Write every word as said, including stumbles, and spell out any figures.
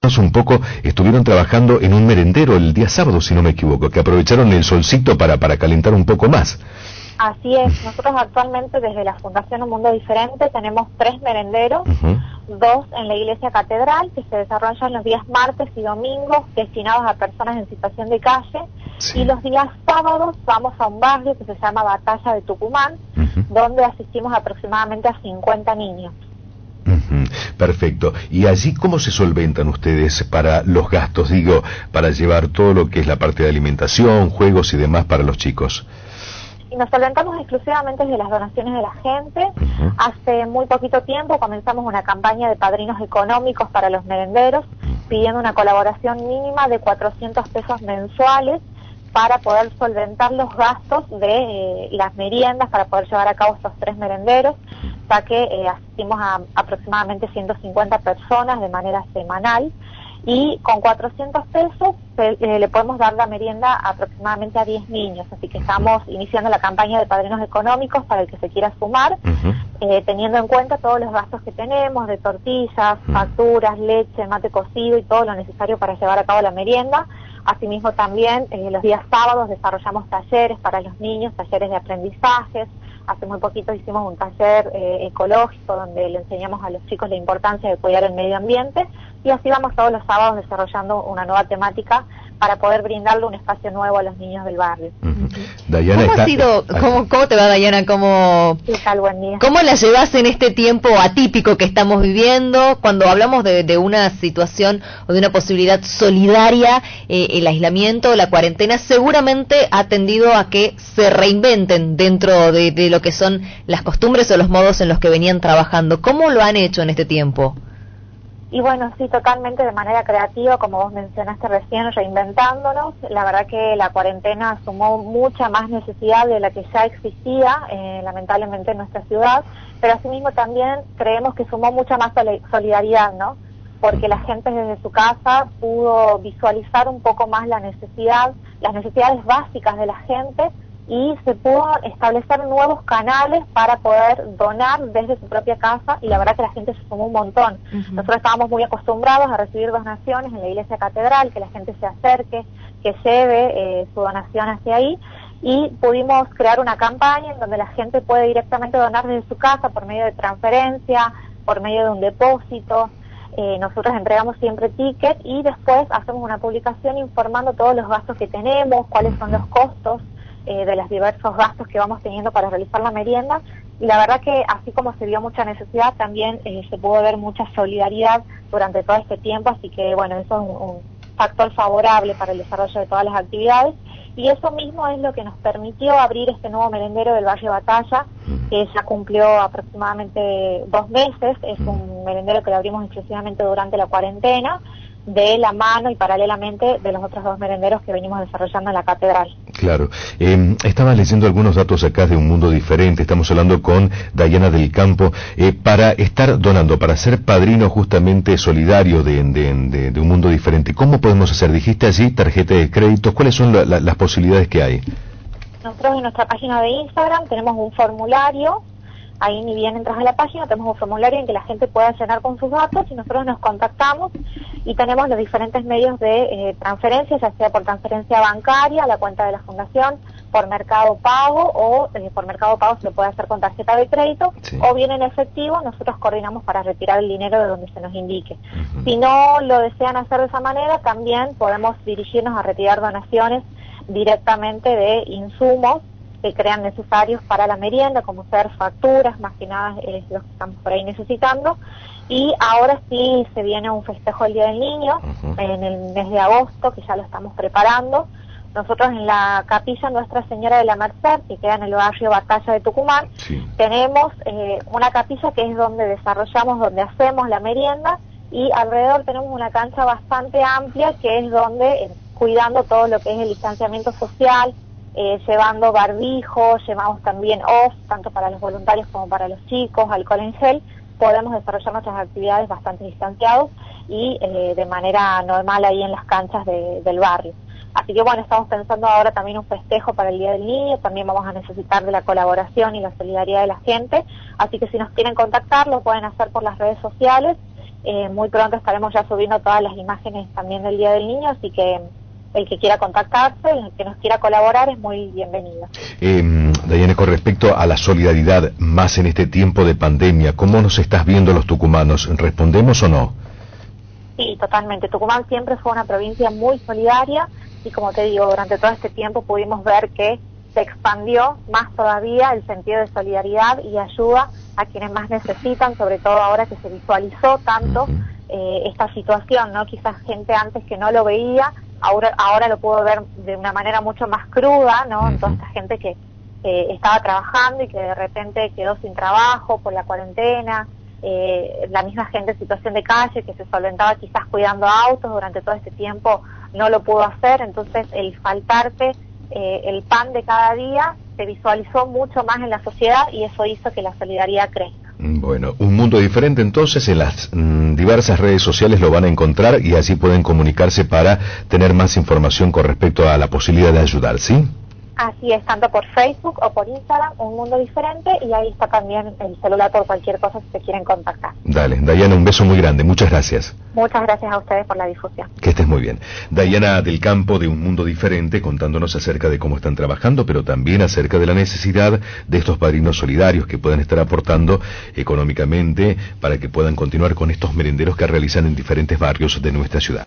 un poco, estuvieron trabajando en un merendero el día sábado, si no me equivoco, que aprovecharon el solcito para, para calentar un poco más. Así es, nosotros actualmente desde la Fundación Un Mundo Diferente tenemos tres merenderos, uh-huh. dos en la Iglesia Catedral, que se desarrollan los días martes y domingos, destinados a personas en situación de calle, sí. y los días sábados vamos a un barrio que se llama Batalla de Tucumán, uh-huh. donde asistimos aproximadamente a cincuenta niños. Uh-huh. Perfecto. ¿Y allí cómo se solventan ustedes para los gastos, digo, para llevar todo lo que es la parte de alimentación, juegos y demás para los chicos? Y nos solventamos exclusivamente de las donaciones de la gente. Uh-huh. Hace muy poquito tiempo comenzamos una campaña de padrinos económicos para los merenderos, uh-huh. pidiendo una colaboración mínima de cuatrocientos pesos mensuales para poder solventar los gastos de eh, las meriendas, para poder llevar a cabo estos tres merenderos, ya que eh, asistimos a aproximadamente ciento cincuenta personas de manera semanal, y con cuatrocientos pesos eh, le podemos dar la merienda aproximadamente a diez niños, así que estamos iniciando la campaña de padrinos económicos para el que se quiera sumar, uh-huh. eh, teniendo en cuenta todos los gastos que tenemos de tortillas, uh-huh. facturas, leche, mate cocido y todo lo necesario para llevar a cabo la merienda. Asimismo también eh, los días sábados desarrollamos talleres para los niños, talleres de aprendizajes. Hace muy poquito hicimos un taller eh, ecológico donde le enseñamos a los chicos la importancia de cuidar el medio ambiente, y así vamos todos los sábados desarrollando una nueva temática para poder brindarle un espacio nuevo a los niños del barrio. Uh-huh. Dayana, ¿Cómo está... ha sido, cómo, cómo te va, Dayana? ¿Cómo, ¿Qué tal? Buen día. ¿Cómo la llevas en este tiempo atípico que estamos viviendo? Cuando hablamos de, de una situación o de una posibilidad solidaria, eh, el aislamiento, la cuarentena, seguramente ha tendido a que se reinventen dentro de, de lo que son las costumbres o los modos en los que venían trabajando. ¿Cómo lo han hecho en este tiempo? Y bueno, sí, totalmente de manera creativa, como vos mencionaste recién, reinventándonos. La verdad que la cuarentena sumó mucha más necesidad de la que ya existía, eh, lamentablemente en nuestra ciudad, pero asimismo también creemos que sumó mucha más solidaridad, ¿no? Porque la gente desde su casa pudo visualizar un poco más la necesidad, las necesidades básicas de la gente, y se pudo establecer nuevos canales para poder donar desde su propia casa, y la verdad que la gente se sumó un montón. Uh-huh. Nosotros estábamos muy acostumbrados a recibir donaciones en la Iglesia Catedral, que la gente se acerque, que lleve eh, su donación hacia ahí, y pudimos crear una campaña en donde la gente puede directamente donar desde su casa por medio de transferencia, por medio de un depósito. Eh, nosotros entregamos siempre tickets y después hacemos una publicación informando todos los gastos que tenemos, cuáles son los costos Eh, de los diversos gastos que vamos teniendo para realizar la merienda, y la verdad que así como se vio mucha necesidad, también eh, se pudo ver mucha solidaridad durante todo este tiempo, así que bueno, eso es un, un factor favorable para el desarrollo de todas las actividades, y eso mismo es lo que nos permitió abrir este nuevo merendero del barrio Batalla, que ya cumplió aproximadamente dos meses. Es un merendero que lo abrimos exclusivamente durante la cuarentena, de la mano y paralelamente de los otros dos merenderos que venimos desarrollando en la catedral. Claro. Eh, estaba leyendo algunos datos acá de Un Mundo Diferente. Estamos hablando con Dayana del Campo, eh, para estar donando, para ser padrino justamente solidario de, de, de, de Un Mundo Diferente. ¿Cómo podemos hacer? Dijiste allí tarjeta de crédito. ¿Cuáles son la, la, las posibilidades que hay? Nosotros en nuestra página de Instagram tenemos un formulario. Ahí ni bien entras a la página, tenemos un formulario en que la gente pueda llenar con sus datos, y nosotros nos contactamos y tenemos los diferentes medios de eh, transferencia, ya sea por transferencia bancaria a la cuenta de la fundación, por Mercado Pago, o eh, por Mercado Pago se lo puede hacer con tarjeta de crédito, sí. o bien en efectivo. Nosotros coordinamos para retirar el dinero de donde se nos indique. Uh-huh. Si no lo desean hacer de esa manera, también podemos dirigirnos a retirar donaciones directamente de insumos que crean necesarios para la merienda, como ser facturas, más que nada es lo que estamos por ahí necesitando. Y ahora sí se viene un festejo del Día del Niño, uh-huh. en el mes de agosto, que ya lo estamos preparando. Nosotros en la capilla Nuestra Señora de la Merced, que queda en el barrio Batalla de Tucumán, sí. tenemos eh, una capilla que es donde desarrollamos, donde hacemos la merienda, y alrededor tenemos una cancha bastante amplia, que es donde, eh, cuidando todo lo que es el distanciamiento social, Eh, llevando barbijo, llevamos también off, tanto para los voluntarios como para los chicos, alcohol en gel, podemos desarrollar nuestras actividades bastante distanciados y eh, de manera normal ahí en las canchas de, del barrio. Así que bueno, estamos pensando ahora también un festejo para el Día del Niño, también vamos a necesitar de la colaboración y la solidaridad de la gente, así que si nos quieren contactar lo pueden hacer por las redes sociales, Eh, muy pronto estaremos ya subiendo todas las imágenes también del Día del Niño, así que el que quiera contactarse, el que nos quiera colaborar es muy bienvenido. Eh, Dayana, con respecto a la solidaridad, más en este tiempo de pandemia, ¿cómo nos estás viendo los tucumanos? ¿Respondemos o no? Sí, totalmente. Tucumán siempre fue una provincia muy solidaria y, como te digo, durante todo este tiempo pudimos ver que se expandió más todavía el sentido de solidaridad y ayuda a quienes más necesitan, sobre todo ahora que se visualizó tanto eh, esta situación, ¿no? Quizás gente antes que no lo veía, ahora ahora lo pudo ver de una manera mucho más cruda, ¿no? En toda esta gente que eh, estaba trabajando y que de repente quedó sin trabajo por la cuarentena, eh, la misma gente en situación de calle que se solventaba quizás cuidando autos durante todo este tiempo no lo pudo hacer, entonces el faltarte eh, el pan de cada día se visualizó mucho más en la sociedad y eso hizo que la solidaridad crezca. Bueno, un mundo diferente entonces, en las mm, diversas redes sociales lo van a encontrar y así pueden comunicarse para tener más información con respecto a la posibilidad de ayudar, ¿sí? Así es, tanto por Facebook o por Instagram, Un Mundo Diferente, y ahí está también el celular por cualquier cosa si se quieren contactar. Dale, Dayana, un beso muy grande, muchas gracias. Muchas gracias a ustedes por la difusión. Que estés muy bien. Dayana del Campo de Un Mundo Diferente contándonos acerca de cómo están trabajando, pero también acerca de la necesidad de estos padrinos solidarios que puedan estar aportando económicamente para que puedan continuar con estos merenderos que realizan en diferentes barrios de nuestra ciudad.